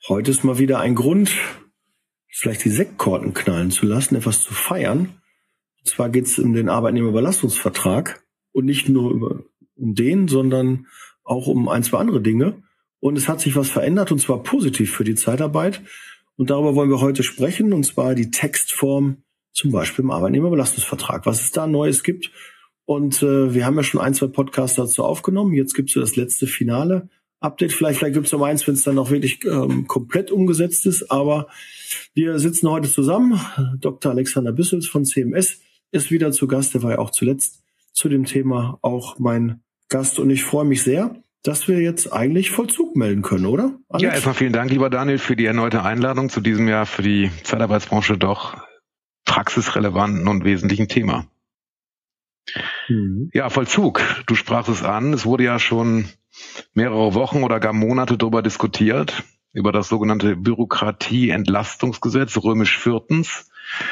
Heute ist mal wieder ein Grund, vielleicht die Sektkorken knallen zu lassen, etwas zu feiern. Und zwar geht es um den Arbeitnehmerbelastungsvertrag und nicht nur um den, sondern auch um ein, zwei andere Dinge. Und es hat sich was verändert, und zwar positiv für die Zeitarbeit. Und darüber wollen wir heute sprechen, und zwar die Textform, zum Beispiel im Arbeitnehmerbelastungsvertrag, was es da Neues gibt. Und wir haben ja schon ein, zwei Podcasts dazu aufgenommen. Jetzt gibt es so das letzte finale Update. Vielleicht gibt es noch eins, wenn es dann auch wirklich komplett umgesetzt ist. Aber wir sitzen heute zusammen. Dr. Alexander Büssels von CMS ist wieder zu Gast. Der war ja auch zuletzt zu dem Thema auch mein Gast. Und ich freue mich sehr, dass wir jetzt eigentlich Vollzug melden können, oder? Alex? Ja, erstmal vielen Dank, lieber Daniel, für die erneute Einladung zu diesem Jahr für die Zeitarbeitsbranche doch praxisrelevanten und wesentlichen Thema. Ja, Vollzug. Du sprachst es an. Es wurde ja schon mehrere Wochen oder gar Monate darüber diskutiert, über das sogenannte Bürokratieentlastungsgesetz, römisch viertens.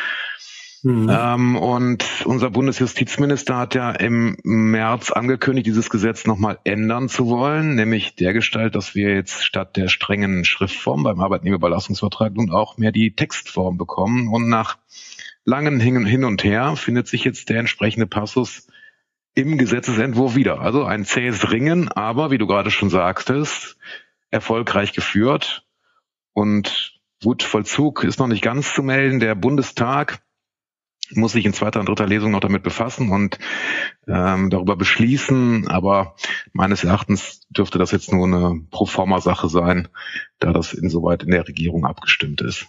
Und unser Bundesjustizminister hat ja im März angekündigt, dieses Gesetz nochmal ändern zu wollen, nämlich dergestalt, dass wir jetzt statt der strengen Schriftform beim Arbeitnehmerbelastungsvertrag nun auch mehr die Textform bekommen. Und nach langen Hin und Her findet sich jetzt der entsprechende Passus im Gesetzesentwurf wieder. Also ein zähes Ringen, aber wie du gerade schon sagtest, erfolgreich geführt. Und gut, Vollzug ist noch nicht ganz zu melden. Der Bundestag muss sich in zweiter und dritter Lesung noch damit befassen und darüber beschließen. Aber meines Erachtens dürfte das jetzt nur eine Proforma-Sache sein, da das insoweit in der Regierung abgestimmt ist.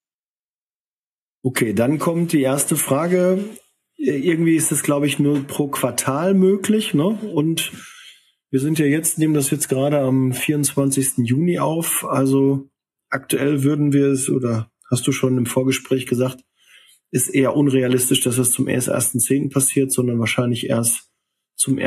Okay, dann kommt die erste Frage. Irgendwie ist es, glaube ich, nur pro Quartal möglich, ne? Und wir sind ja jetzt, nehmen das jetzt gerade am 24. Juni auf. Also aktuell würden wir es, oder hast du schon im Vorgespräch gesagt, ist eher unrealistisch, dass es zum 1.10. passiert, sondern wahrscheinlich erst zum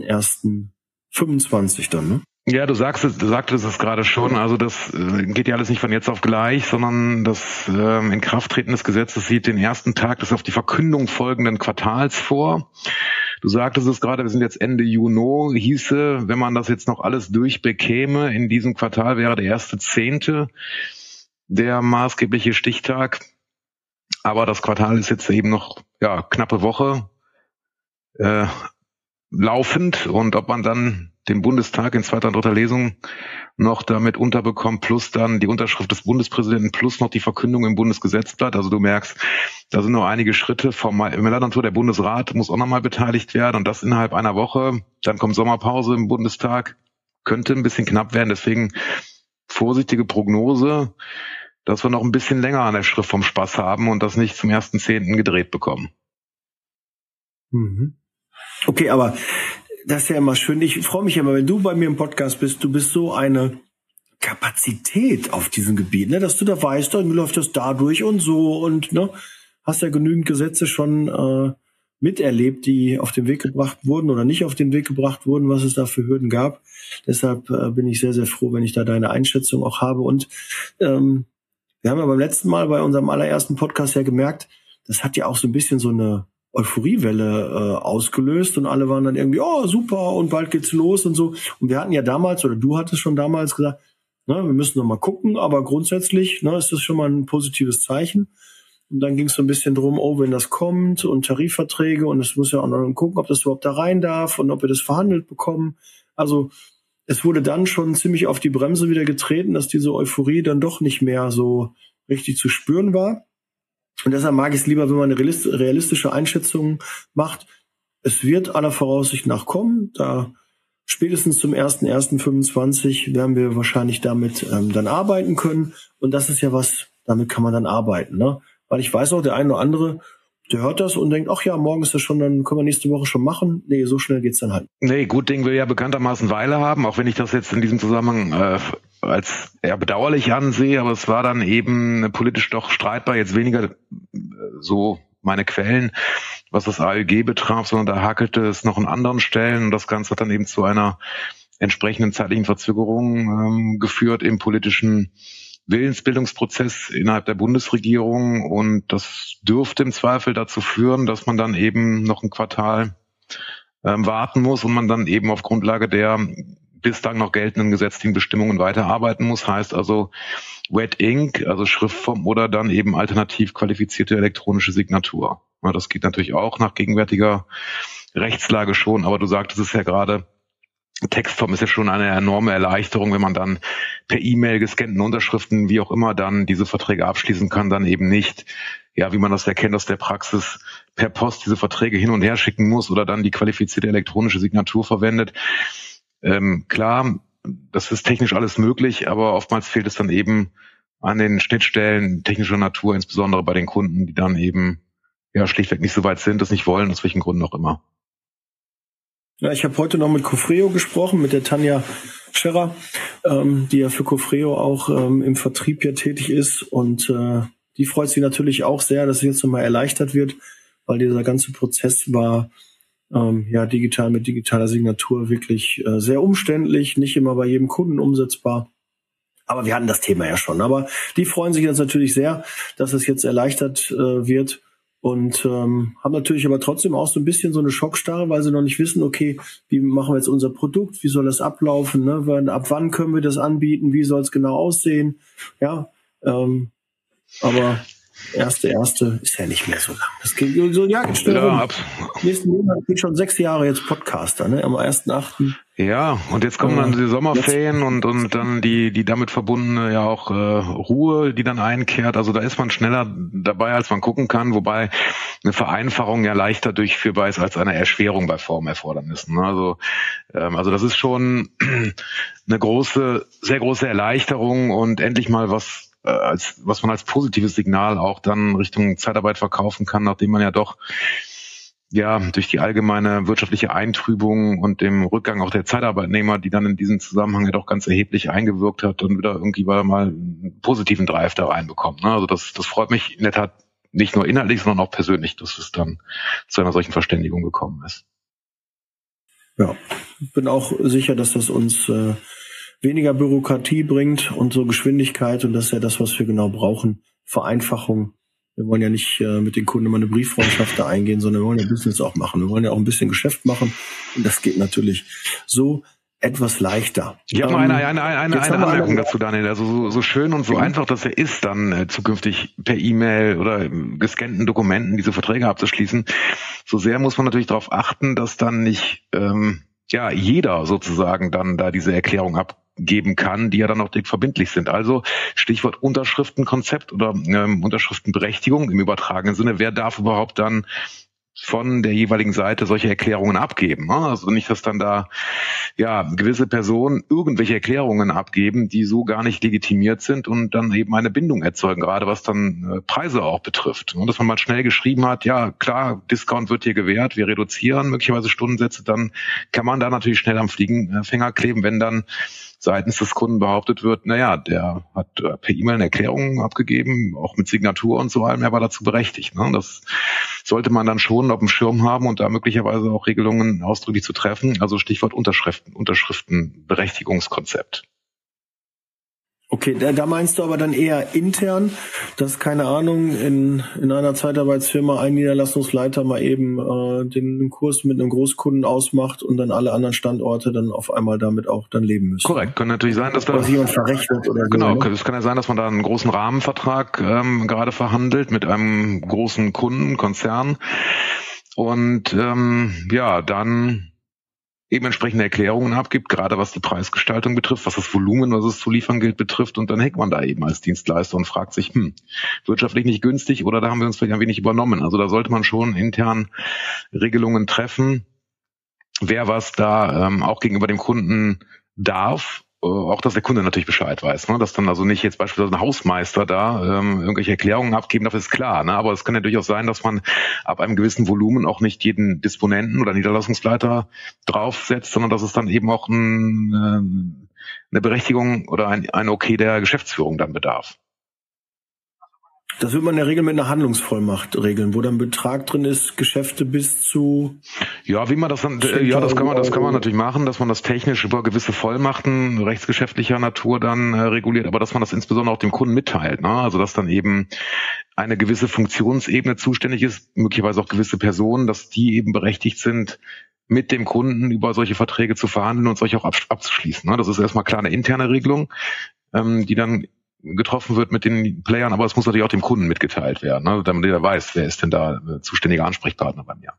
1.1.25 dann, ne? Ja, du sagtest es gerade schon, also das geht ja alles nicht von jetzt auf gleich, sondern das Inkrafttreten des Gesetzes sieht den ersten Tag des auf die Verkündung folgenden Quartals vor. Du sagtest es gerade, wir sind jetzt Ende Juni, hieße, wenn man das jetzt noch alles durchbekäme, in diesem Quartal wäre der 1.10. der maßgebliche Stichtag. Aber das Quartal ist jetzt eben noch knappe Woche laufend, und ob man dann den Bundestag in zweiter und dritter Lesung noch damit unterbekommt, plus dann die Unterschrift des Bundespräsidenten, plus noch die Verkündung im Bundesgesetzblatt. Also du merkst, da sind noch einige Schritte formeller Natur. Der Bundesrat muss auch nochmal beteiligt werden, und das innerhalb einer Woche. Dann kommt Sommerpause im Bundestag, könnte ein bisschen knapp werden. Deswegen vorsichtige Prognose, dass wir noch ein bisschen länger an der Schrift vom Spaß haben und das nicht zum 1.10. gedreht bekommen. Okay, aber das ist ja immer schön. Ich freue mich immer, wenn du bei mir im Podcast bist. Du bist so eine Kapazität auf diesem Gebiet, ne? Dass du da weißt, dann läuft das dadurch und so, und ne, hast ja genügend Gesetze schon miterlebt, die auf den Weg gebracht wurden oder nicht auf den Weg gebracht wurden, was es da für Hürden gab. Deshalb bin ich sehr, sehr froh, wenn ich da deine Einschätzung auch habe. Und wir haben ja beim letzten Mal bei unserem allerersten Podcast ja gemerkt, das hat ja auch so ein bisschen so eine Euphoriewelle ausgelöst, und alle waren dann irgendwie, oh super, und bald geht's los und so. Und wir hatten ja damals, oder du hattest schon damals gesagt, ne, wir müssen noch mal gucken, aber grundsätzlich, ne, ist das schon mal ein positives Zeichen. Und dann ging es so ein bisschen drum, oh, wenn das kommt und Tarifverträge, und es muss ja auch noch gucken, ob das überhaupt da rein darf und ob wir das verhandelt bekommen. Also es wurde dann schon ziemlich auf die Bremse wieder getreten, dass diese Euphorie dann doch nicht mehr so richtig zu spüren war. Und deshalb mag ich es lieber, wenn man eine realistische Einschätzung macht. Es wird aller Voraussicht nach kommen. Da spätestens zum 1.1.25 werden wir wahrscheinlich damit dann arbeiten können. Und das ist ja was, damit kann man dann arbeiten, ne? Weil ich weiß auch, der eine oder andere, der hört das und denkt, ach ja, morgen ist das schon, dann können wir nächste Woche schon machen. Nee, so schnell geht's dann halt. Nee, gut Ding will ja bekanntermaßen Weile haben, auch wenn ich das jetzt in diesem Zusammenhang als eher bedauerlich ansehe, aber es war dann eben politisch doch streitbar, jetzt weniger so meine Quellen, was das AÜG betraf, sondern da hakelte es noch an anderen Stellen, und das Ganze hat dann eben zu einer entsprechenden zeitlichen Verzögerung geführt im politischen Willensbildungsprozess innerhalb der Bundesregierung, und das dürfte im Zweifel dazu führen, dass man dann eben noch ein Quartal warten muss und man dann eben auf Grundlage der bislang noch geltenden gesetzlichen Bestimmungen weiterarbeiten muss. Heißt also Wet Ink, also Schriftform oder dann eben alternativ qualifizierte elektronische Signatur. Ja, das geht natürlich auch nach gegenwärtiger Rechtslage schon, aber du sagtest es ja gerade, Textform ist ja schon eine enorme Erleichterung, wenn man dann per E-Mail gescannten Unterschriften, wie auch immer, dann diese Verträge abschließen kann, dann eben nicht, ja, wie man das erkennt aus der Praxis, per Post diese Verträge hin und her schicken muss oder dann die qualifizierte elektronische Signatur verwendet. Klar, das ist technisch alles möglich, aber oftmals fehlt es dann eben an den Schnittstellen technischer Natur, insbesondere bei den Kunden, die dann eben ja schlichtweg nicht so weit sind, das nicht wollen, aus welchen Gründen auch immer. Ja, ich habe heute noch mit Cofreo gesprochen, mit der Tanja Scherrer, die ja für Cofreo auch im Vertrieb ja tätig ist. Und die freut sich natürlich auch sehr, dass es jetzt nochmal erleichtert wird, weil dieser ganze Prozess war digital mit digitaler Signatur wirklich sehr umständlich, nicht immer bei jedem Kunden umsetzbar. Aber wir hatten das Thema ja schon. Aber die freuen sich jetzt natürlich sehr, dass es jetzt erleichtert wird. Und haben natürlich aber trotzdem auch so ein bisschen so eine Schockstarre, weil sie noch nicht wissen, okay, wie machen wir jetzt unser Produkt, wie soll das ablaufen, ne? Ab wann können wir das anbieten, wie soll es genau aussehen, ja, aber erste ist ja nicht mehr so lang. Das geht so, ja, nächsten Monat geht schon 6 Jahre jetzt Podcaster, ne, am 1.8. Ja, und jetzt kommen dann die Sommerferien und dann die damit verbundene ja auch Ruhe, die dann einkehrt. Also da ist man schneller dabei, als man gucken kann, wobei eine Vereinfachung ja leichter durchführbar ist als eine Erschwerung bei Formerfordernissen. Also das ist schon eine sehr große Erleichterung und endlich mal was man als positives Signal auch dann Richtung Zeitarbeit verkaufen kann, nachdem man ja doch durch die allgemeine wirtschaftliche Eintrübung und dem Rückgang auch der Zeitarbeitnehmer, die dann in diesem Zusammenhang ja doch ganz erheblich eingewirkt hat, und wieder irgendwie mal einen positiven Drive da reinbekommt. Also das freut mich in der Tat nicht nur inhaltlich, sondern auch persönlich, dass es dann zu einer solchen Verständigung gekommen ist. Ja, ich bin auch sicher, dass das uns weniger Bürokratie bringt und so Geschwindigkeit, und das ist ja das, was wir genau brauchen. Vereinfachung. Wir wollen ja nicht mit den Kunden immer eine Brieffreundschaft da eingehen, sondern wir wollen ja Business auch machen. Wir wollen ja auch ein bisschen Geschäft machen, und das geht natürlich so etwas leichter. Ich habe noch eine Anmerkung dazu, Daniel. Also so schön und so einfach das ja ist, dann zukünftig per E-Mail oder gescannten Dokumenten diese Verträge abzuschließen, so sehr muss man natürlich darauf achten, dass dann nicht jeder sozusagen dann da diese Erklärung abgeben kann, die ja dann auch direkt verbindlich sind. Also Stichwort Unterschriftenkonzept oder Unterschriftenberechtigung im übertragenen Sinne. Wer darf überhaupt dann von der jeweiligen Seite solche Erklärungen abgeben? Also nicht, dass dann da gewisse Personen irgendwelche Erklärungen abgeben, die so gar nicht legitimiert sind und dann eben eine Bindung erzeugen, gerade was dann Preise auch betrifft. Und dass man mal schnell geschrieben hat, ja klar, Discount wird hier gewährt, wir reduzieren möglicherweise Stundensätze, dann kann man da natürlich schnell am Fliegenfänger kleben, wenn dann seitens des Kunden behauptet wird, der hat per E-Mail eine Erklärung abgegeben, auch mit Signatur und so allem, er war dazu berechtigt. Das sollte man dann schon auf dem Schirm haben und da möglicherweise auch Regelungen ausdrücklich zu treffen. Also Stichwort Unterschriftenberechtigungskonzept. Okay, da meinst du aber dann eher intern, dass, keine Ahnung, in einer Zeitarbeitsfirma ein Niederlassungsleiter mal eben den Kurs mit einem Großkunden ausmacht und dann alle anderen Standorte dann auf einmal damit auch dann leben müssen. Korrekt, kann natürlich sein, dass da jemand verrechnet oder so. Genau, es kann ja sein, dass man da einen großen Rahmenvertrag gerade verhandelt mit einem großen Kunden, Konzern, und dann eben entsprechende Erklärungen abgibt, gerade was die Preisgestaltung betrifft, was das Volumen, was es zu liefern gilt, betrifft, und dann hängt man da eben als Dienstleister und fragt sich, wirtschaftlich nicht günstig oder da haben wir uns vielleicht ein wenig übernommen. Also da sollte man schon intern Regelungen treffen, wer was da auch gegenüber dem Kunden darf. Auch, dass der Kunde natürlich Bescheid weiß, dass dann also nicht jetzt beispielsweise ein Hausmeister da irgendwelche Erklärungen abgeben darf, ist klar. Aber es kann ja durchaus sein, dass man ab einem gewissen Volumen auch nicht jeden Disponenten oder Niederlassungsleiter draufsetzt, sondern dass es dann eben auch eine Berechtigung oder ein Okay der Geschäftsführung dann bedarf. Das wird man in der Regel mit einer Handlungsvollmacht regeln, wo dann Betrag drin ist, Geschäfte bis zu... Ja, wie man das dann, das kann man natürlich machen, dass man das technisch über gewisse Vollmachten rechtsgeschäftlicher Natur dann reguliert, aber dass man das insbesondere auch dem Kunden mitteilt, Also dass dann eben eine gewisse Funktionsebene zuständig ist, möglicherweise auch gewisse Personen, dass die eben berechtigt sind, mit dem Kunden über solche Verträge zu verhandeln und solche auch abzuschließen. Das ist erstmal klar eine interne Regelung, die dann getroffen wird mit den Playern, aber es muss natürlich auch dem Kunden mitgeteilt werden, damit er weiß, wer ist denn da zuständiger Ansprechpartner bei mir.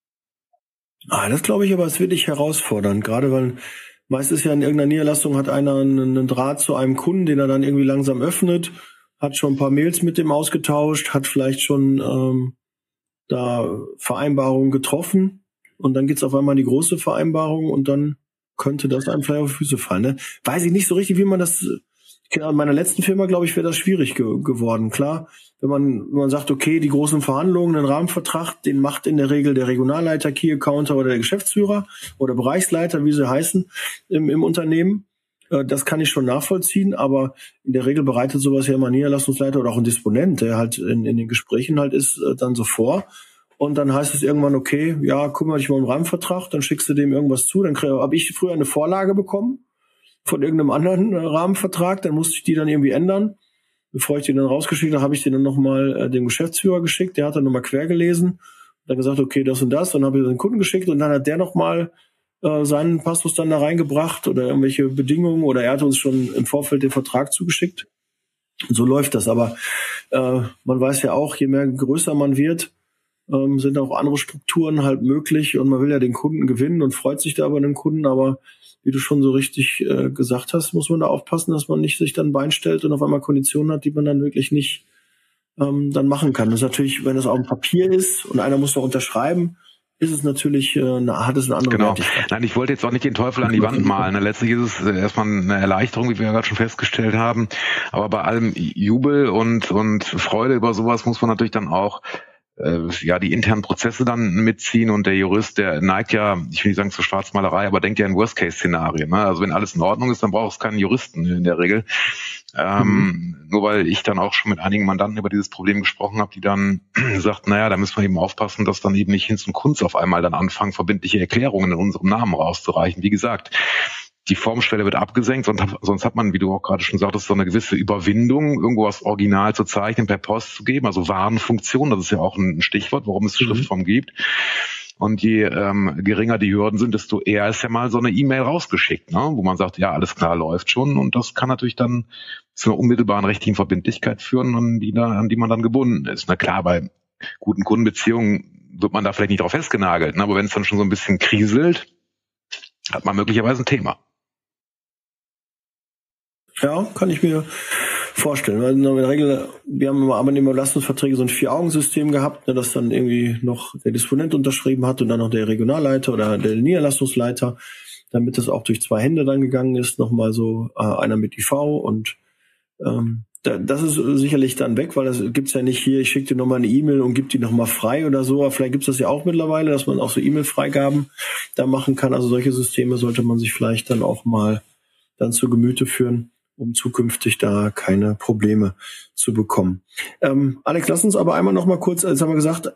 Das glaube ich aber, ist wirklich herausfordernd, gerade weil meistens ja in irgendeiner Niederlassung hat einer einen Draht zu einem Kunden, den er dann irgendwie langsam öffnet, hat schon ein paar Mails mit dem ausgetauscht, hat vielleicht schon da Vereinbarungen getroffen und dann geht's auf einmal in die große Vereinbarung und dann könnte das einem vielleicht auf die Füße fallen. Ne? Weiß ich nicht so richtig, wie man das... In meiner letzten Firma, glaube ich, wäre das schwierig geworden. Klar, wenn man sagt, okay, die großen Verhandlungen, einen Rahmenvertrag, den macht in der Regel der Regionalleiter, Key Accounter oder der Geschäftsführer oder Bereichsleiter, wie sie heißen, im Unternehmen. Das kann ich schon nachvollziehen, aber in der Regel bereitet sowas ja immer ein Niederlassungsleiter oder auch ein Disponent, der halt in den Gesprächen halt ist, dann so vor. Und dann heißt es irgendwann, okay, ja, kümmere dich mal um den Rahmenvertrag, dann schickst du dem irgendwas zu. Dann habe ich früher eine Vorlage bekommen von irgendeinem anderen Rahmenvertrag, dann musste ich die dann irgendwie ändern. Bevor ich die dann rausgeschickt habe, habe ich die dann nochmal dem Geschäftsführer geschickt, der hat dann nochmal quer gelesen, dann gesagt, okay, das und das, dann habe ich den Kunden geschickt und dann hat der nochmal seinen Passus dann da reingebracht oder irgendwelche Bedingungen oder er hat uns schon im Vorfeld den Vertrag zugeschickt. Und so läuft das, aber man weiß ja auch, je mehr größer man wird, sind auch andere Strukturen halt möglich und man will ja den Kunden gewinnen und freut sich da über den Kunden, aber wie du schon so richtig gesagt hast, muss man da aufpassen, dass man nicht sich dann ein Bein stellt und auf einmal Konditionen hat, die man dann wirklich nicht dann machen kann. Das ist natürlich, wenn das auf dem Papier ist und einer muss noch unterschreiben, ist es natürlich, hat es eine andere Wertigkeit. Nein, ich wollte jetzt auch nicht den Teufel an die Wand malen. Letztlich ist es erstmal eine Erleichterung, wie wir ja gerade schon festgestellt haben. Aber bei allem Jubel und Freude über sowas muss man natürlich dann auch die internen Prozesse dann mitziehen und der Jurist, der neigt ja, ich will nicht sagen zur Schwarzmalerei, aber denkt ja in Worst-Case-Szenarien. Ne? Also wenn alles in Ordnung ist, dann braucht es keinen Juristen in der Regel. Nur weil ich dann auch schon mit einigen Mandanten über dieses Problem gesprochen habe, die dann sagten, da müssen wir eben aufpassen, dass dann eben nicht Hinz und Kunz auf einmal dann anfangen, verbindliche Erklärungen in unserem Namen rauszureichen. Wie gesagt, die Formschwelle wird abgesenkt, sonst hat man, wie du auch gerade schon sagtest, so eine gewisse Überwindung, irgendwo was Original zu zeichnen, per Post zu geben, also Warenfunktion, das ist ja auch ein Stichwort, warum es Schriftform gibt. Und je geringer die Hürden sind, desto eher ist ja mal so eine E-Mail rausgeschickt, ne? Wo man sagt, ja, alles klar, läuft schon. Und das kann natürlich dann zu einer unmittelbaren rechtlichen Verbindlichkeit führen, an die man dann gebunden ist. Na klar, bei guten Kundenbeziehungen wird man da vielleicht nicht drauf festgenagelt, ne? Aber wenn es dann schon so ein bisschen kriselt, hat man möglicherweise ein Thema. Ja, kann ich mir vorstellen. Weil in der Regel, wir haben immer Arbeitnehmerüberlassungsverträge so ein 4-Augen-System gehabt, das dann irgendwie noch der Disponent unterschrieben hat und dann noch der Regionalleiter oder der Niederlassungsleiter, damit das auch durch 2 Hände dann gegangen ist, nochmal so einer mit IV und das ist sicherlich dann weg, weil das gibt's ja nicht hier, ich schicke dir nochmal eine E-Mail und gebe die nochmal frei oder so, aber vielleicht gibt's das ja auch mittlerweile, dass man auch so E-Mail-Freigaben da machen kann. Also solche Systeme sollte man sich vielleicht dann auch mal dann zu Gemüte führen, um zukünftig da keine Probleme zu bekommen. Alex, lass uns aber einmal noch mal kurz, jetzt haben wir gesagt,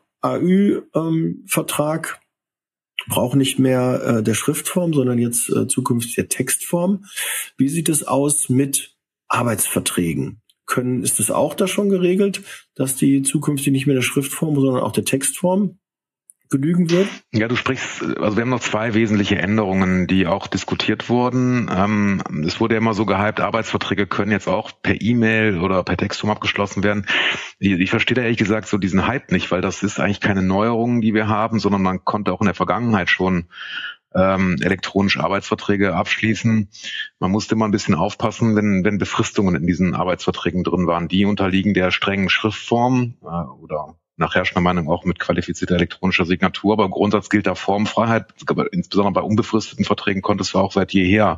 AÜ-Vertrag braucht nicht mehr der Schriftform, sondern jetzt zukünftig der Textform. Wie sieht es aus mit Arbeitsverträgen? Ist es auch da schon geregelt, dass die zukünftig nicht mehr der Schriftform, sondern auch der Textform genügen wird? Ja, du sprichst, also wir haben noch 2 wesentliche Änderungen, die auch diskutiert wurden. Es wurde ja immer so gehypt, Arbeitsverträge können jetzt auch per E-Mail oder per Textform abgeschlossen werden. Ich verstehe da ehrlich gesagt so diesen Hype nicht, weil das ist eigentlich keine Neuerung, die wir haben, sondern man konnte auch in der Vergangenheit schon elektronische Arbeitsverträge abschließen. Man musste immer ein bisschen aufpassen, wenn Befristungen in diesen Arbeitsverträgen drin waren. Die unterliegen der strengen Schriftform oder nach herrschender Meinung auch mit qualifizierter elektronischer Signatur. Aber im Grundsatz gilt da Formfreiheit. Insbesondere bei unbefristeten Verträgen konntest du auch seit jeher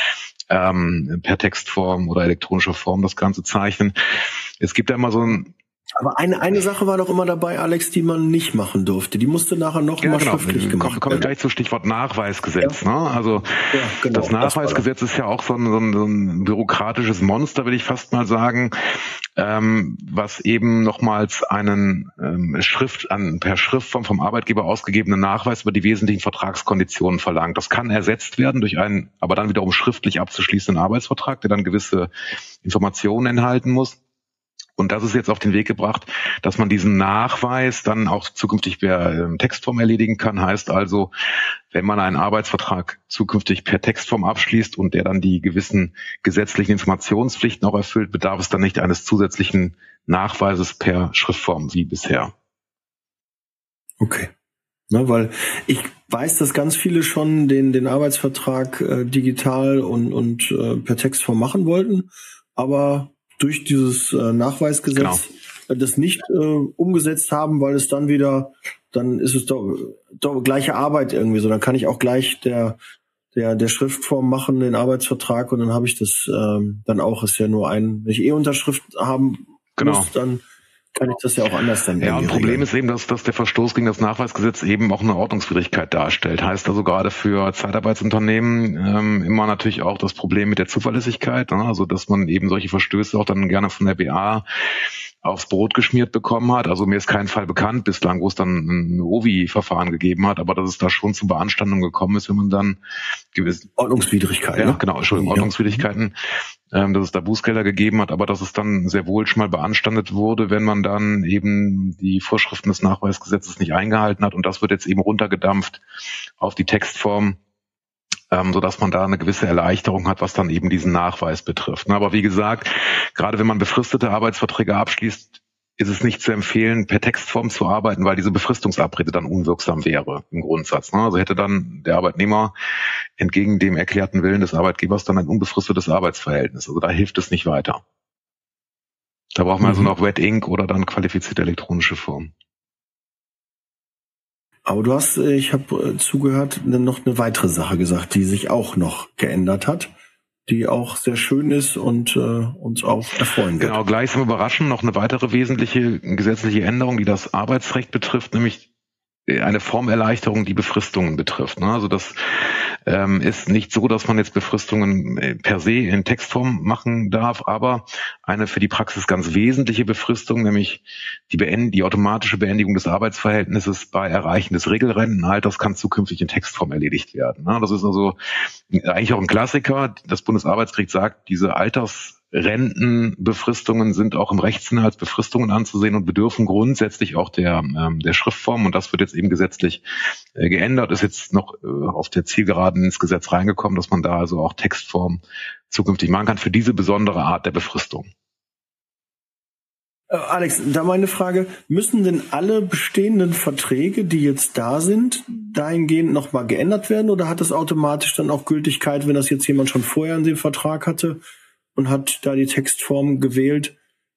per Textform oder elektronischer Form das Ganze zeichnen. Es gibt da immer so ein... Aber eine Sache war doch immer dabei, Alex, die man nicht machen durfte. Die musste nachher noch mal schriftlich gemacht werden. Kommen wir gleich zum Stichwort Nachweisgesetz. Ja. Ne? Also genau, das Nachweisgesetz ist ja auch so ein bürokratisches Monster, will ich fast mal sagen, was eben nochmals einen per Schriftform vom Arbeitgeber ausgegebenen Nachweis über die wesentlichen Vertragskonditionen verlangt. Das kann ersetzt werden durch einen, aber dann wiederum schriftlich abzuschließenden Arbeitsvertrag, der dann gewisse Informationen enthalten muss. Und das ist jetzt auf den Weg gebracht, dass man diesen Nachweis dann auch zukünftig per Textform erledigen kann. Heißt also, wenn man einen Arbeitsvertrag zukünftig per Textform abschließt und der dann die gewissen gesetzlichen Informationspflichten auch erfüllt, bedarf es dann nicht eines zusätzlichen Nachweises per Schriftform wie bisher. Okay. Na, weil ich weiß, dass ganz viele schon den Arbeitsvertrag digital und per Textform machen wollten, aber durch dieses Nachweisgesetz das nicht umgesetzt haben, weil es dann ist es doch gleiche Arbeit irgendwie so. Dann kann ich auch gleich der Schriftform machen, den Arbeitsvertrag, und dann habe ich das dann auch, ist ja nur wenn ich Unterschrift haben muss, dann kann ich das ja auch anders dann. Ja, und Problem ist eben, dass der Verstoß gegen das Nachweisgesetz eben auch eine Ordnungswidrigkeit darstellt. Heißt also gerade für Zeitarbeitsunternehmen immer natürlich auch das Problem mit der Zuverlässigkeit, also dass man eben solche Verstöße auch dann gerne von der BA aufs Brot geschmiert bekommen hat. Also mir ist kein Fall bekannt bislang, wo es dann ein OVI-Verfahren gegeben hat, aber dass es da schon zu Beanstandungen gekommen ist, wenn man dann gewisse Ordnungswidrigkeiten. Ja, genau, Ordnungswidrigkeiten, dass es da Bußgelder gegeben hat, aber dass es dann sehr wohl schon mal beanstandet wurde, wenn man dann eben die Vorschriften des Nachweisgesetzes nicht eingehalten hat. Und das wird jetzt eben runtergedampft auf die Textform, sodass man da eine gewisse Erleichterung hat, was dann eben diesen Nachweis betrifft. Aber wie gesagt, gerade wenn man befristete Arbeitsverträge abschließt, ist es nicht zu empfehlen, per Textform zu arbeiten, weil diese Befristungsabrede dann unwirksam wäre im Grundsatz. Also hätte dann der Arbeitnehmer entgegen dem erklärten Willen des Arbeitgebers dann ein unbefristetes Arbeitsverhältnis. Also da hilft es nicht weiter. Da braucht man also noch Red Ink oder dann qualifizierte elektronische Form. Aber du hast, ich habe zugehört, noch eine weitere Sache gesagt, die sich auch noch geändert hat, die auch sehr schön ist und uns auch erfreuen wird. Genau, gleichsam überraschend noch eine weitere wesentliche gesetzliche Änderung, die das Arbeitsrecht betrifft, nämlich eine Formerleichterung, die Befristungen betrifft. Also das ist nicht so, dass man jetzt Befristungen per se in Textform machen darf, aber eine für die Praxis ganz wesentliche Befristung, nämlich die automatische Beendigung des Arbeitsverhältnisses bei Erreichen des Regelrentenalters, kann zukünftig in Textform erledigt werden. Das ist also eigentlich auch ein Klassiker. Das Bundesarbeitsgericht sagt, diese Altersrentenbefristungen sind auch im Rechtssinne als Befristungen anzusehen und bedürfen grundsätzlich auch der Schriftform. Und das wird jetzt eben gesetzlich geändert, ist jetzt noch auf der Zielgeraden ins Gesetz reingekommen, dass man da also auch Textform zukünftig machen kann für diese besondere Art der Befristung. Alex, da meine Frage, müssen denn alle bestehenden Verträge, die jetzt da sind, dahingehend nochmal geändert werden, oder hat das automatisch dann auch Gültigkeit, wenn das jetzt jemand schon vorher in dem Vertrag hatte und hat da die Textform gewählt,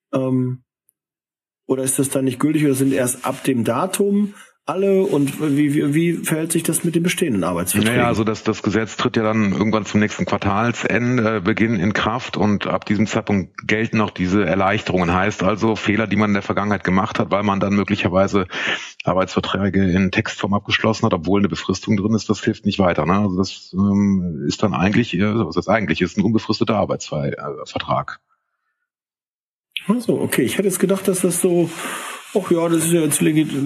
oder ist das dann nicht gültig, oder sind erst ab dem Datum alle, und wie verhält sich das mit den bestehenden Arbeitsverträgen? Naja, also das Gesetz tritt ja dann irgendwann zum nächsten Quartalsbeginn in Kraft, und ab diesem Zeitpunkt gelten auch diese Erleichterungen. Heißt also, Fehler, die man in der Vergangenheit gemacht hat, weil man dann möglicherweise Arbeitsverträge in Textform abgeschlossen hat, obwohl eine Befristung drin ist, das hilft nicht weiter. Also das ist dann eigentlich, ist ein unbefristeter Arbeitsvertrag. Also, okay, ich hätte jetzt gedacht, dass das so, das ist ja jetzt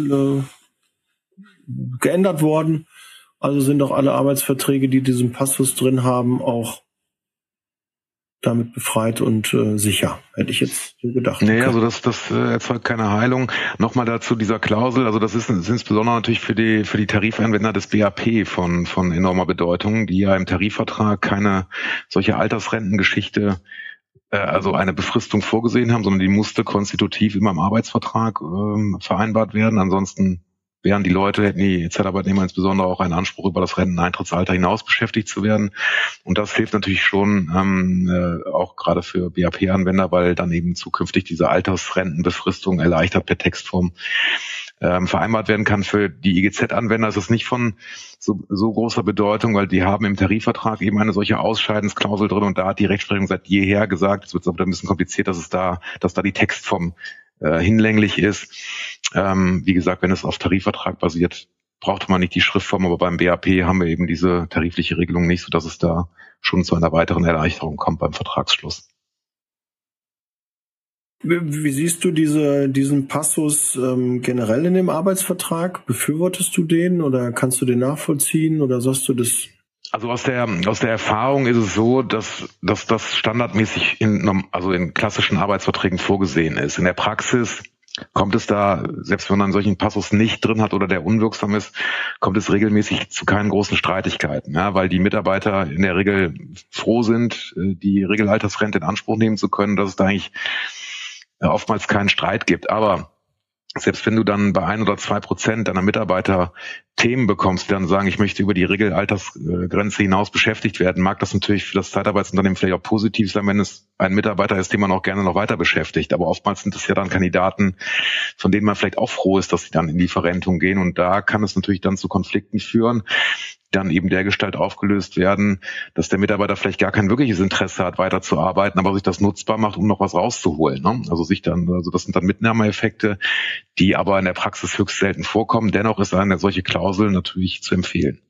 geändert worden. Also sind doch alle Arbeitsverträge, die diesen Passus drin haben, auch damit befreit und sicher. Hätte ich jetzt so gedacht. Nee, also das erzeugt keine Heilung. Nochmal dazu dieser Klausel, also das ist insbesondere natürlich für die Tarifanwender des BAP von enormer Bedeutung, die ja im Tarifvertrag keine solche Altersrentengeschichte, also eine Befristung vorgesehen haben, sondern die musste konstitutiv immer im Arbeitsvertrag vereinbart werden. Ansonsten wären hätten die Zeitarbeitnehmer insbesondere auch einen Anspruch, über das Renteneintrittsalter hinaus beschäftigt zu werden. Und das hilft natürlich schon auch gerade für BAP-Anwender, weil dann eben zukünftig diese Altersrentenbefristung erleichtert per Textform vereinbart werden kann. Für die IGZ-Anwender ist es nicht von so großer Bedeutung, weil die haben im Tarifvertrag eben eine solche Ausscheidensklausel drin, und da hat die Rechtsprechung seit jeher gesagt, es wird aber ein bisschen kompliziert, dass da die Textform hinlänglich ist. Wie gesagt, wenn es auf Tarifvertrag basiert, braucht man nicht die Schriftform, aber beim BAP haben wir eben diese tarifliche Regelung nicht, sodass es da schon zu einer weiteren Erleichterung kommt beim Vertragsschluss. Wie siehst du diesen Passus generell in dem Arbeitsvertrag? Befürwortest du den oder kannst du den nachvollziehen oder sagst du das? Also aus der Erfahrung ist es so, dass das standardmäßig in klassischen Arbeitsverträgen vorgesehen ist. In der Praxis kommt es da, selbst wenn man einen solchen Passus nicht drin hat oder der unwirksam ist, kommt es regelmäßig zu keinen großen Streitigkeiten, ja, weil die Mitarbeiter in der Regel froh sind, die Regelaltersrente in Anspruch nehmen zu können, dass es da eigentlich oftmals keinen Streit gibt. Aber selbst wenn du dann bei 1 oder 2% deiner Mitarbeiter Themen bekommst, die dann sagen, ich möchte über die Regelaltersgrenze hinaus beschäftigt werden, mag das natürlich für das Zeitarbeitsunternehmen vielleicht auch positiv sein, wenn es ein Mitarbeiter ist, den man auch gerne noch weiter beschäftigt. Aber oftmals sind es ja dann Kandidaten, von denen man vielleicht auch froh ist, dass sie dann in die Verrentung gehen. Und da kann es natürlich dann zu Konflikten führen, dann eben dergestalt aufgelöst werden, dass der Mitarbeiter vielleicht gar kein wirkliches Interesse hat, weiterzuarbeiten, aber sich das nutzbar macht, um noch was rauszuholen, ne? Also das sind dann Mitnahmeeffekte, die aber in der Praxis höchst selten vorkommen. Dennoch ist eine solche Klausel natürlich zu empfehlen.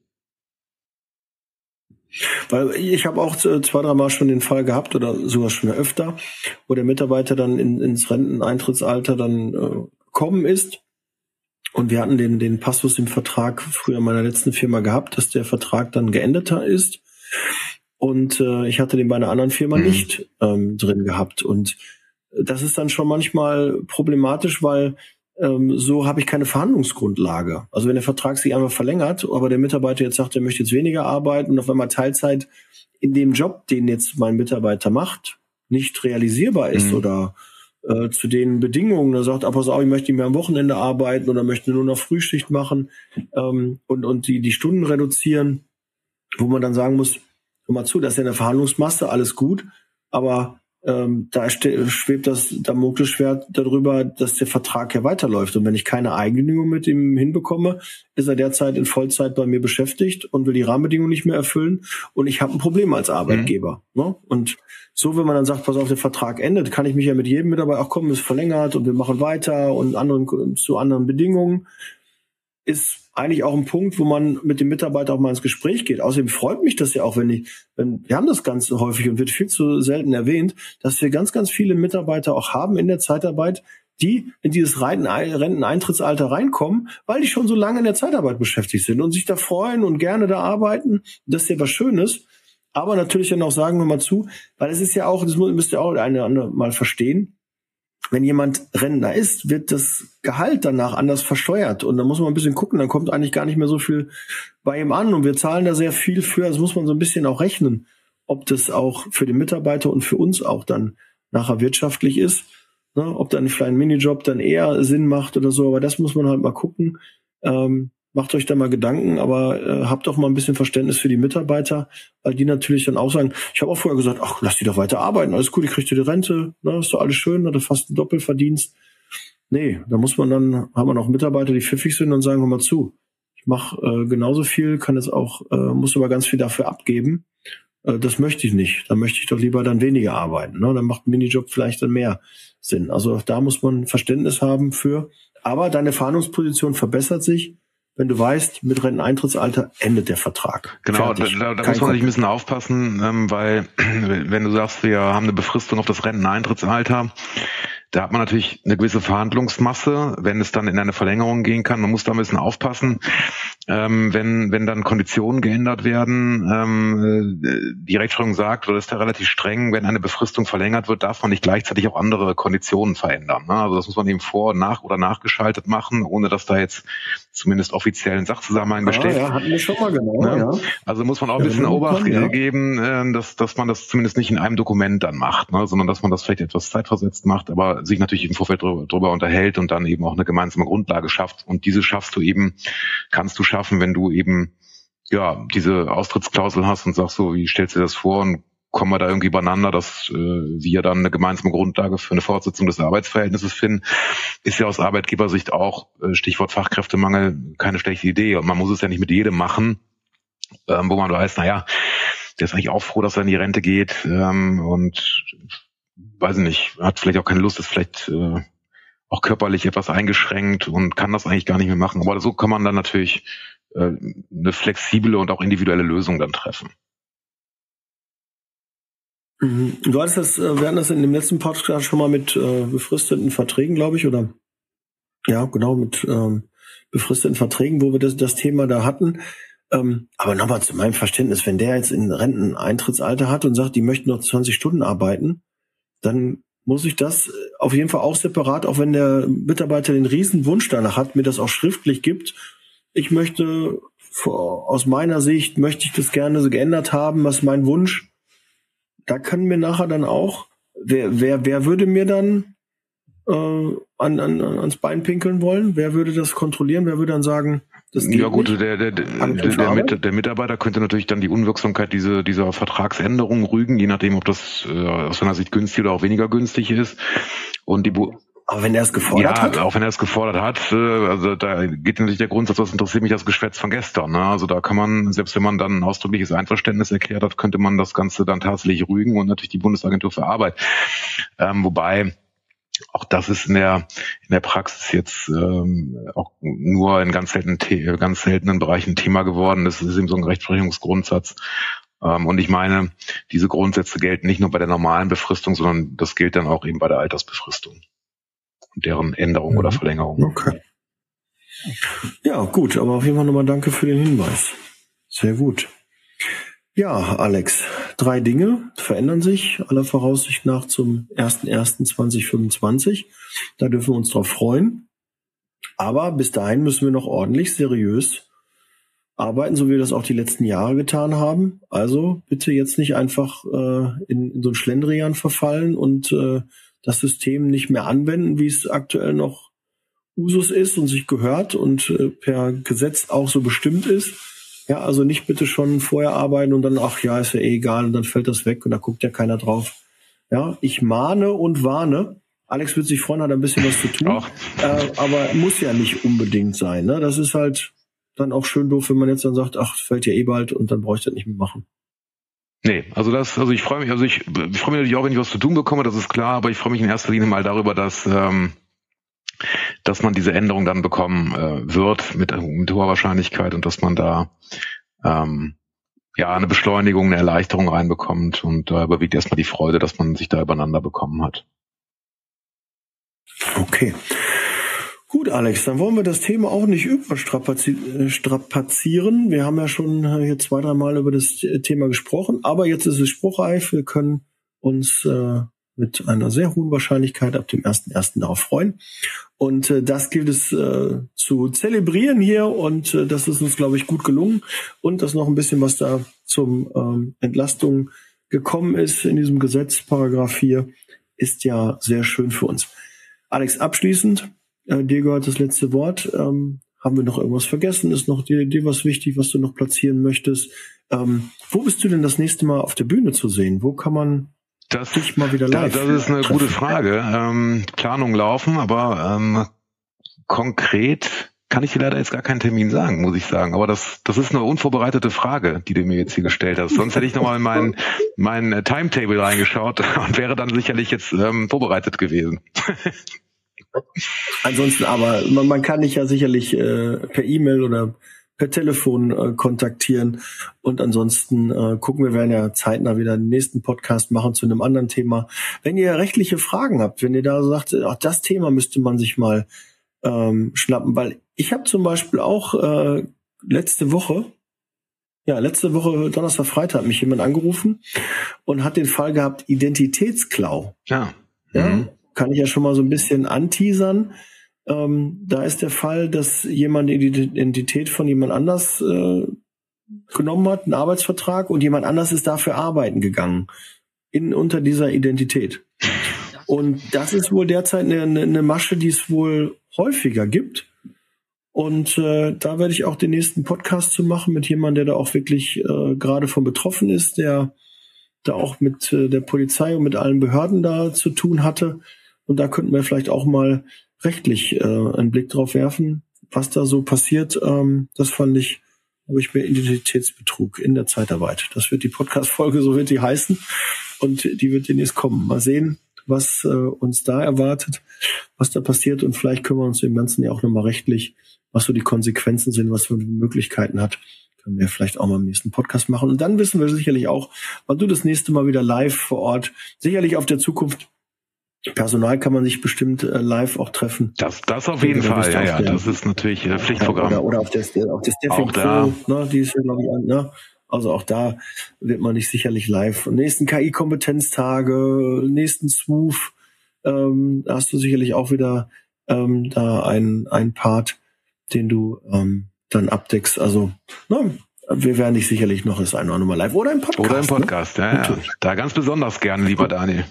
Weil ich habe auch 2-3 Mal schon den Fall gehabt oder sogar schon öfter, wo der Mitarbeiter dann ins Renteneintrittsalter dann gekommen ist. Und wir hatten den Passus im Vertrag früher in meiner letzten Firma gehabt, dass der Vertrag dann geendet ist. Und ich hatte den bei einer anderen Firma nicht drin gehabt. Und das ist dann schon manchmal problematisch, weil so habe ich keine Verhandlungsgrundlage. Also wenn der Vertrag sich einfach verlängert, aber der Mitarbeiter jetzt sagt, er möchte jetzt weniger arbeiten und auf einmal Teilzeit in dem Job, den jetzt mein Mitarbeiter macht, nicht realisierbar ist oder zu den Bedingungen, er sagt, pass auf, ich möchte nicht mehr am Wochenende arbeiten oder möchte nur noch Frühschicht machen und die Stunden reduzieren, wo man dann sagen muss, hör mal zu, das ist ja eine Verhandlungsmasse, alles gut, aber da schwebt das Damoklesschwert darüber, dass der Vertrag ja weiterläuft. Und wenn ich keine Eigengenehmigung mit ihm hinbekomme, ist er derzeit in Vollzeit bei mir beschäftigt und will die Rahmenbedingungen nicht mehr erfüllen. Und ich habe ein Problem als Arbeitgeber. Ne? Und so, wenn man dann sagt, pass auf, der Vertrag endet, kann ich mich ja mit jedem Mitarbeiter, ach komm, ist verlängert und wir machen weiter und zu anderen Bedingungen, ist eigentlich auch ein Punkt, wo man mit dem Mitarbeiter auch mal ins Gespräch geht. Außerdem freut mich das ja auch, wir haben das ganz häufig und wird viel zu selten erwähnt, dass wir ganz, ganz viele Mitarbeiter auch haben in der Zeitarbeit, die in dieses Renteneintrittsalter reinkommen, weil die schon so lange in der Zeitarbeit beschäftigt sind und sich da freuen und gerne da arbeiten. Das ist ja was Schönes. Aber natürlich dann auch sagen wir mal zu, weil es ist ja auch, das müsst ihr auch eine oder andere mal verstehen, wenn jemand Rentner ist, wird das Gehalt danach anders versteuert. Und da muss man ein bisschen gucken, dann kommt eigentlich gar nicht mehr so viel bei ihm an. Und wir zahlen da sehr viel für. Das muss man so ein bisschen auch rechnen, ob das auch für den Mitarbeiter und für uns auch dann nachher wirtschaftlich ist. Ne? Ob dann vielleicht ein Minijob dann eher Sinn macht oder so. Aber das muss man halt mal gucken. Macht euch da mal Gedanken, aber habt doch mal ein bisschen Verständnis für die Mitarbeiter, weil die natürlich dann auch sagen, ich habe auch vorher gesagt, ach, lass die doch weiter arbeiten, alles gut, ich kriege die Rente, ne, ist doch alles schön, hat fast einen Doppelverdienst. Nee, da haben wir noch Mitarbeiter, die pfiffig sind und sagen, hör mal zu, ich mache genauso viel, kann jetzt auch, muss aber ganz viel dafür abgeben. Das möchte ich nicht. Da möchte ich doch lieber dann weniger arbeiten. Ne? Dann macht ein Minijob vielleicht dann mehr Sinn. Also auch da muss man Verständnis haben für. Aber deine Verhandlungsposition verbessert sich, wenn du weißt, mit Renteneintrittsalter endet der Vertrag. Genau, da muss man natürlich ein bisschen aufpassen, weil wenn du sagst, wir haben eine Befristung auf das Renteneintrittsalter, da hat man natürlich eine gewisse Verhandlungsmasse, wenn es dann in eine Verlängerung gehen kann. Man muss da ein bisschen aufpassen, wenn dann Konditionen geändert werden. Die Rechtsprechung sagt, oder ist da relativ streng, wenn eine Befristung verlängert wird, darf man nicht gleichzeitig auch andere Konditionen verändern. Ne? Also das muss man eben vor-, nach- oder nachgeschaltet machen, ohne dass da jetzt zumindest offiziellen Sachzusammenhang besteht. Ja, hatten wir schon mal, genau. Ne? Ja. Also muss man auch ein bisschen Obacht geben, dass man das zumindest nicht in einem Dokument dann macht, ne? Sondern dass man das vielleicht etwas zeitversetzt macht, aber sich natürlich im Vorfeld drüber unterhält und dann eben auch eine gemeinsame Grundlage schafft. Und diese kannst du schaffen, wenn du eben diese Austrittsklausel hast und sagst so, wie stellst du dir das vor und kommen wir da irgendwie übereinander, dass wir dann eine gemeinsame Grundlage für eine Fortsetzung des Arbeitsverhältnisses finden, ist ja aus Arbeitgebersicht auch, Stichwort Fachkräftemangel, keine schlechte Idee. Und man muss es ja nicht mit jedem machen, wo man weiß, der ist eigentlich auch froh, dass er in die Rente geht und weiß ich nicht, hat vielleicht auch keine Lust, ist vielleicht auch körperlich etwas eingeschränkt und kann das eigentlich gar nicht mehr machen. Aber so kann man dann natürlich eine flexible und auch individuelle Lösung dann treffen. Du hattest das, wir hatten das in dem letzten Podcast schon mal mit befristeten Verträgen, glaube ich, oder? Ja, genau, mit befristeten Verträgen, wo wir das Thema da hatten. Aber nochmal zu meinem Verständnis, wenn der jetzt ein Renteneintrittsalter hat und sagt, die möchten noch 20 Stunden arbeiten, dann muss ich das auf jeden Fall auch separat, auch wenn der Mitarbeiter den riesen Wunsch danach hat, mir das auch schriftlich gibt. Ich möchte, aus meiner Sicht, möchte ich das gerne so geändert haben, was mein Wunsch. Da können mir nachher dann auch, wer würde mir dann ans Bein pinkeln wollen? Wer würde das kontrollieren? Wer würde dann sagen, das geht ja gut, nicht? der Mitarbeiter könnte natürlich dann die Unwirksamkeit dieser Vertragsänderung rügen, je nachdem, ob das aus seiner Sicht günstig oder auch weniger günstig ist. Und aber wenn er es gefordert hat? Ja, auch wenn er es gefordert hat, also da geht natürlich der Grundsatz, was interessiert mich das Geschwätz von gestern. Ne? Also da kann man, selbst wenn man dann ein ausdrückliches Einverständnis erklärt hat, könnte man das Ganze dann tatsächlich rügen und natürlich die Bundesagentur für Arbeit. Wobei auch das ist in der Praxis jetzt auch nur in ganz seltenen Bereichen Thema geworden. Das ist eben so ein Rechtsprechungsgrundsatz. Und ich meine, diese Grundsätze gelten nicht nur bei der normalen Befristung, sondern das gilt dann auch eben bei der Altersbefristung und deren Änderung oder Verlängerung. Okay. Ja, gut, aber auf jeden Fall nochmal danke für den Hinweis. Sehr gut. Ja, Alex, 3 Dinge verändern sich aller Voraussicht nach zum 01.01.2025. Da dürfen wir uns drauf freuen. Aber bis dahin müssen wir noch ordentlich seriös arbeiten, so wie wir das auch die letzten Jahre getan haben. Also bitte jetzt nicht einfach in so ein Schlendrian verfallen und das System nicht mehr anwenden, wie es aktuell noch Usus ist und sich gehört und per Gesetz auch so bestimmt ist. Ja, also nicht bitte schon vorher arbeiten und dann, ach ja, ist ja eh egal und dann fällt das weg und da guckt ja keiner drauf. Ja, ich mahne und warne. Alex wird sich freuen, hat ein bisschen was zu tun. Aber muss ja nicht unbedingt sein. Ne? Das ist halt dann auch schön doof, wenn man jetzt dann sagt, ach, fällt ja eh bald und dann brauche ich das nicht mehr machen. Nee, also ich freue mich, ich freue mich natürlich auch, wenn ich was zu tun bekomme, das ist klar, aber ich freue mich in erster Linie mal darüber, dass man diese Änderung dann bekommen wird mit hoher Wahrscheinlichkeit und dass man da eine Beschleunigung, eine Erleichterung reinbekommt und da überwiegt erstmal die Freude, dass man sich da übereinander bekommen hat. Okay. Gut, Alex, dann wollen wir das Thema auch nicht überstrapazieren. Wir haben ja schon hier 2-3 Mal über das Thema gesprochen, aber jetzt ist es spruchreif. Wir können uns mit einer sehr hohen Wahrscheinlichkeit ab dem 1.1. darauf freuen. Und das gilt es zu zelebrieren hier und das ist uns, glaube ich, gut gelungen. Und dass noch ein bisschen was da zum Entlastung gekommen ist in diesem Gesetz, Paragraph 4, ist ja sehr schön für uns. Alex, abschließend, dir gehört das letzte Wort. Haben wir noch irgendwas vergessen? Ist noch dir was wichtig, was du noch platzieren möchtest? Wo bist du denn das nächste Mal auf der Bühne zu sehen? Wo kann man dich mal wieder live Das ist eine gute Frage. Planungen laufen, aber konkret kann ich dir leider jetzt gar keinen Termin sagen, muss ich sagen. Aber das ist eine unvorbereitete Frage, die du mir jetzt hier gestellt hast. Sonst hätte ich nochmal in mein Timetable reingeschaut und wäre dann sicherlich jetzt vorbereitet gewesen. Ansonsten aber, man kann dich ja sicherlich per E-Mail oder per Telefon kontaktieren und ansonsten gucken wir werden ja zeitnah wieder den nächsten Podcast machen zu einem anderen Thema. Wenn ihr rechtliche Fragen habt, wenn ihr da sagt, ach, das Thema müsste man sich mal schnappen, weil ich habe zum Beispiel auch letzte Woche Donnerstag, Freitag hat mich jemand angerufen und hat den Fall gehabt, Identitätsklau. Ja. Ja, kann ich ja schon mal so ein bisschen anteasern. Da ist der Fall, dass jemand die Identität von jemand anders genommen hat, einen Arbeitsvertrag, und jemand anders ist dafür arbeiten gegangen, unter dieser Identität. Und das ist wohl derzeit eine Masche, die es wohl häufiger gibt. Und da werde ich auch den nächsten Podcast zu machen mit jemandem, der da auch wirklich gerade von betroffen ist, der da auch mit der Polizei und mit allen Behörden da zu tun hatte. Und da könnten wir vielleicht auch mal rechtlich einen Blick drauf werfen, was da so passiert. Das fand ich, habe ich mir Identitätsbetrug in der Zeitarbeit. Das wird die Podcast-Folge, so wird die heißen. Und die wird demnächst kommen. Mal sehen, was uns da erwartet, was da passiert. Und vielleicht können wir uns im Ganzen ja auch nochmal rechtlich, was so die Konsequenzen sind, was für Möglichkeiten hat, können wir vielleicht auch mal im nächsten Podcast machen. Und dann wissen wir sicherlich auch, wann du das nächste Mal wieder live vor Ort, sicherlich auf der Zukunft Personal kann man sich bestimmt live auch treffen. Das auf jeden Fall, ja. Das ist natürlich Pflichtprogramm. Oder auf der Staffing Pro, ne, die ist ja, glaube ich, ne? Also auch da wird man dich sicherlich live. Nächsten KI-Kompetenztage, nächsten Swoof, hast du sicherlich auch wieder da einen Part, den du dann abdeckst. Also, wir werden dich sicherlich noch das eine oder andere Mal live oder im Podcast. Ne? Ja. Da ganz besonders gerne, lieber Daniel.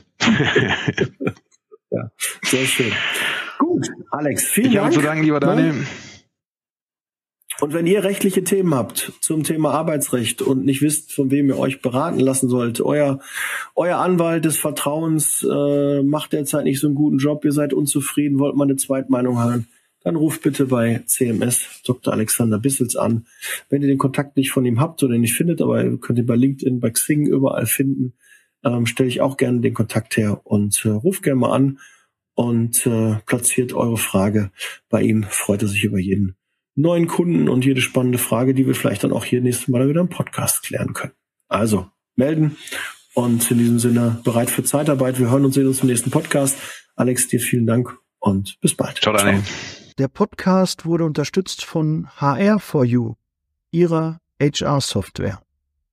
Ja, sehr schön. Gut, Alex, vielen Dank. Ich habe zu danken, lieber Daniel. Und wenn ihr rechtliche Themen habt zum Thema Arbeitsrecht und nicht wisst, von wem ihr euch beraten lassen sollt, euer Anwalt des Vertrauens macht derzeit nicht so einen guten Job, ihr seid unzufrieden, wollt mal eine Zweitmeinung hören, dann ruft bitte bei CMS Dr. Alexander Bissels an. Wenn ihr den Kontakt nicht von ihm habt oder ihn nicht findet, aber ihr könnt ihn bei LinkedIn, bei Xing überall finden, stelle ich auch gerne den Kontakt her und ruft gerne mal an und platziert eure Frage bei ihm. Freut er sich über jeden neuen Kunden und jede spannende Frage, die wir vielleicht dann auch hier nächstes Mal wieder im Podcast klären können. Also melden und in diesem Sinne bereit für Zeitarbeit. Wir hören und sehen uns im nächsten Podcast. Alex, dir vielen Dank und bis bald. Ciao, Daniel. Der Podcast wurde unterstützt von HR4U, ihrer HR-Software.